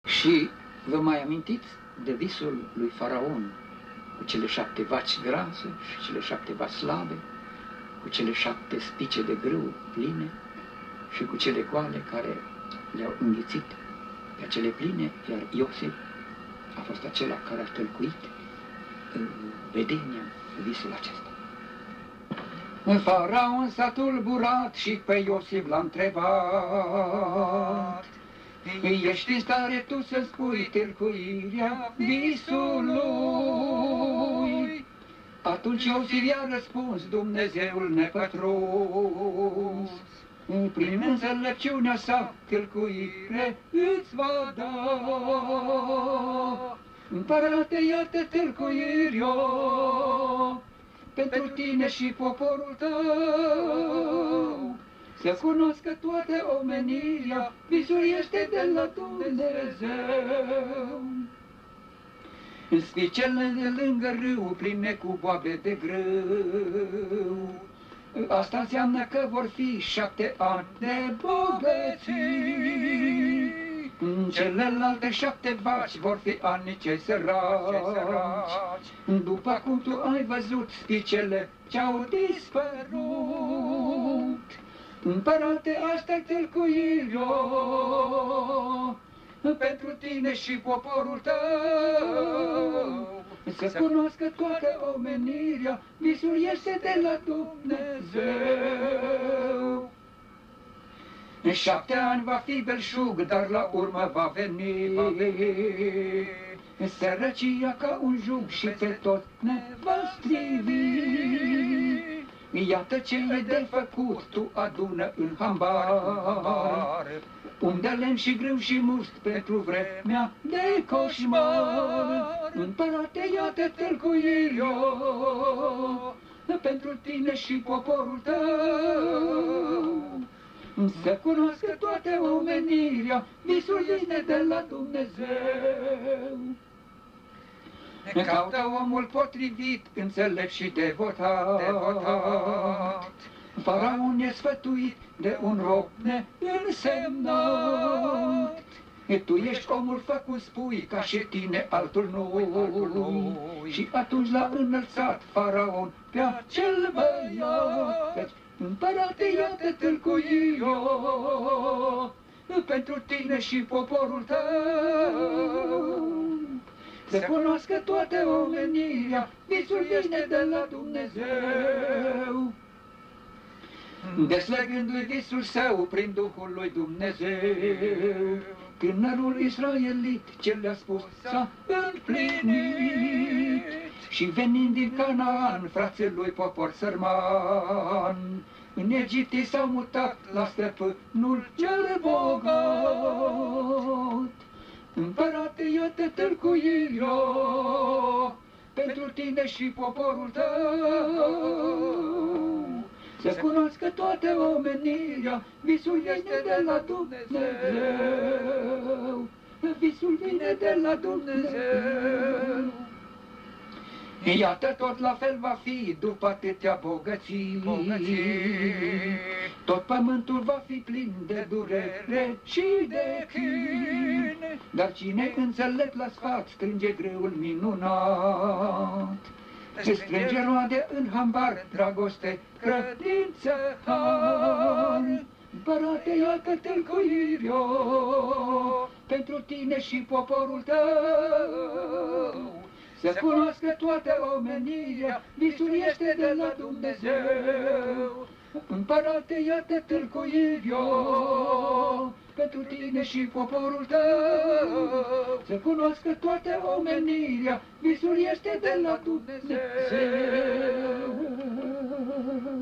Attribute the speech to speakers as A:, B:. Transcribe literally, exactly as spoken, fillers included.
A: Și vă mai amintiți de visul lui Faraon cu cele șapte vaci grase și cele șapte vaci slabe, cu cele șapte spice de grâu pline și cu cele goale care le-au înghițit pe cele pline, iar Iosif a fost acela care a tălcuit în vedenia visul acesta. Faraon s-a tulburat și pe Iosif l-a întrebat: ești în stare tu să spui tâlcuirea visului? Atunci Iosif i-a răspuns: Dumnezeul nepătruns, prin înțelepciunea sa tâlcuire îți va da. Împărate, iată tâlcuirea pentru tine și poporul tău, să cunoască toată omenirea, visul este de la Dumnezeu. În spicele de lângă râu, pline cu boabe de grâu, asta înseamnă că vor fi șapte ani de bogății. În celelalte șapte vaci vor fi ani cei săraci. După cum tu ai văzut spicele ce-au dispărut, Împărate, asta-i tâlcuirea pentru tine și poporul tău, să cunoască toată omenirea, visul este de la Dumnezeu. În șapte ani va fi belșug, dar la urmă va veni, va veni sărăcia ca un jug și pe tot ne va strivi. Iată ce e de făcut, tu adună în hambar, unde lemn și grâu și must pentru vremea de coșmar. Împărate, iată tâlcuirea pentru tine și poporul tău, să cunoască toată omenirea, visul vine de la Dumnezeu. Caută omul potrivit, înțelept și devotat, devotat. Faraon e sfătuit de un rob neînsemnat. Tu ești omul făcut, spui, ca și tine altul nu. Și atunci l-a înălțat Faraon pe acel băiat. Împărate, iată tâlcuirea pentru tine și poporul tău, să cunoască toată omenirea, visul este de la Dumnezeu. Deslegându-i visul său prin Duhul lui Dumnezeu, tânărul israelit ce le-a spus s-a împlinit. Și venind din Canaan, frații lui popor sărman, în Egipte s-au mutat la stăpânul cel bogat. Împărate, iată tâlcuirea pentru tine și poporul tău, să cunoască toată omenirea, visul este de la Dumnezeu. Visul vine de la Dumnezeu. Iată tot la fel va fi după atâtea bogății, bogății. Tot pământul va fi plin de durere și de chin, dar cine înțelept la sfat strânge greul minunat. Se strânge roade în hambar, dragoste, credință, har. Împărate, iată tâlcuirea pentru tine și poporul tău, să cunoască toată omenirea, visul este de la Dumnezeu. Împărate, iată tâlcuirea pentru tine și poporul tău, să cunoască toată omenirea, visul este de la Dumnezeu.